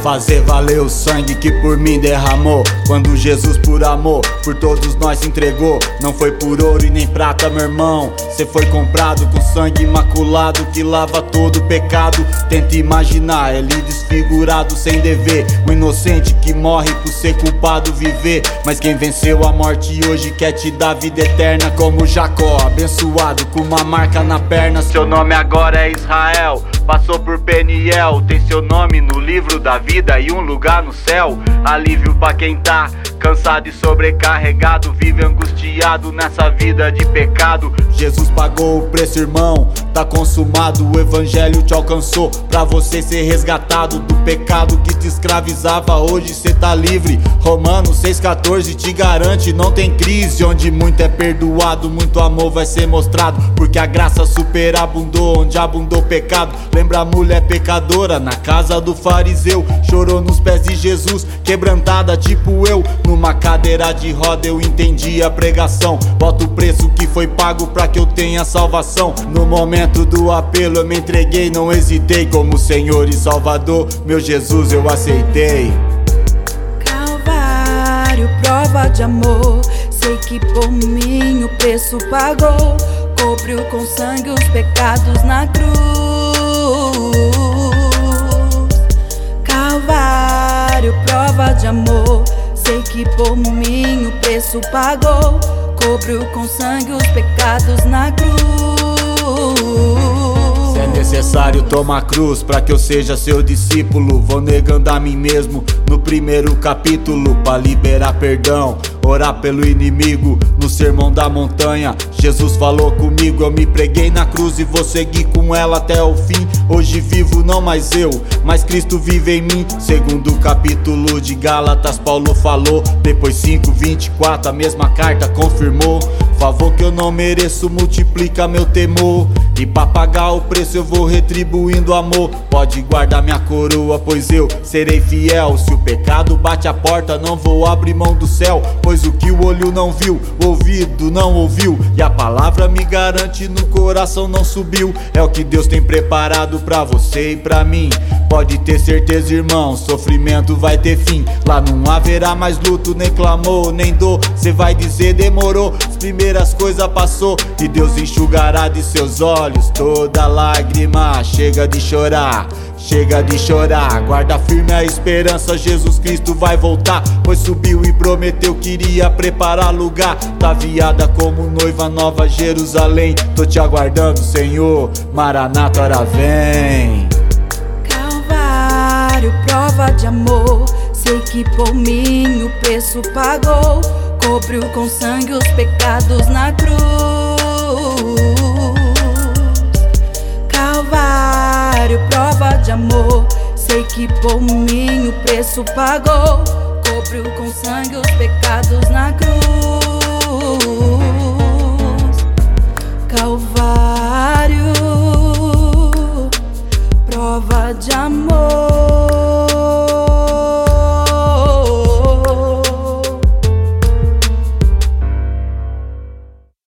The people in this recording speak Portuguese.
fazer valer o sangue que por mim derramou. Quando Jesus por amor, por todos nós se entregou. Não foi por ouro e nem prata, meu irmão, cê foi comprado com sangue imaculado que lava todo pecado. Tenta imaginar ele desfigurado sem dever, o inocente que morre por ser culpado viver. Mas quem venceu a morte hoje quer te dar vida eterna, como Jacó, abençoado com uma marca na perna. Seu nome agora é Israel, passou por Peniel, tem seu nome no livro da vida e um lugar no céu. Alívio pra quem tá cansado e sobrecarregado, vive angustiado nessa vida de pecado. Jesus pagou o preço, irmão, tá consumado. O evangelho te alcançou pra você ser resgatado do pecado que te escravizava. Hoje cê tá livre. Romanos 6,14 te garante, não tem crise. Onde muito é perdoado, muito amor vai ser mostrado, porque a graça superabundou onde abundou o pecado. Lembra a mulher pecadora na casa do fariseu, chorou nos pés de Jesus, quebrantada tipo eu. Numa cadeira de roda eu entendi a pregação. Bota o preço que foi pago pra que eu tenha salvação. No momento do apelo eu me entreguei, não hesitei. Como Senhor e Salvador, meu Jesus eu aceitei. Calvário, prova de amor, sei que por mim o preço pagou. Cobriu com sangue os pecados na cruz. Calvário, prova de amor, sei que por mim o preço pagou. Cobriu com sangue os pecados na cruz. Se é necessário tomar cruz pra que eu seja seu discípulo, vou negando a mim mesmo no primeiro capítulo, pra liberar perdão, orar pelo inimigo. No sermão da montanha, Jesus falou comigo, eu me preguei na cruz e vou seguir com ela até o fim. Hoje vivo não mais eu, mas Cristo vive em mim. Segundo capítulo de Gálatas, Paulo falou. Depois 5:24, a mesma carta confirmou. Favor que eu não mereço, multiplica meu temor, e pra pagar o preço eu vou retribuindo amor. Pode guardar minha coroa, pois eu serei fiel. Se o pecado bate a porta, não vou abrir mão do céu, pois o que o olho não viu, o ouvido não ouviu, e a palavra me garante no coração não subiu. É o que Deus tem preparado pra você e pra mim. Pode ter certeza, irmão, sofrimento vai ter fim. Lá não haverá mais luto, nem clamor, nem dor. Cê vai dizer demorou, as primeiras coisas passou, e Deus enxugará de seus olhos toda lágrima. Chega de chorar, chega de chorar, guarda firme a esperança, Jesus Cristo vai voltar, pois subiu e prometeu que iria preparar lugar. Tá viada como noiva nova Jerusalém, tô te aguardando, Senhor, Maranata, ora vem. Calvário, prova de amor, sei que por mim o preço pagou. Cobriu com sangue os pecados na cruz. Calvário, prova de amor, sei que por mim o preço pagou. Cobriu com sangue os pecados na cruz. Calvário.